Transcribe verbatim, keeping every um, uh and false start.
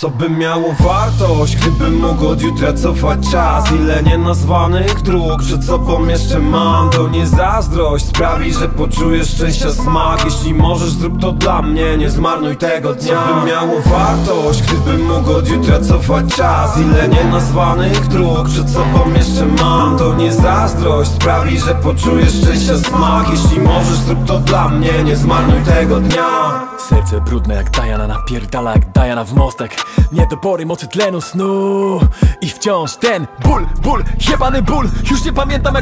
Co by miało wartość, gdybym mógł od jutra cofać czas? Ile nienazwanych dróg przed sobą jeszcze mam. To nie zazdrość sprawi, że poczujesz szczęścia smak. Jeśli możesz, zrób to dla mnie, nie zmarnuj tego dnia. Co by miało wartość, gdybym mógł od jutra cofać czas? Ile nienazwanych dróg przed sobą jeszcze mam. To nie zazdrość sprawi, że poczujesz szczęścia smak. Jeśli możesz, zrób to dla mnie, nie zmarnuj tego dnia. Serce brudne jak Diana, napierdala jak Diana w mostek. Niedobory mocy tlenu snu. I wciąż ten ból, ból, jebany ból. Już nie pamiętam jak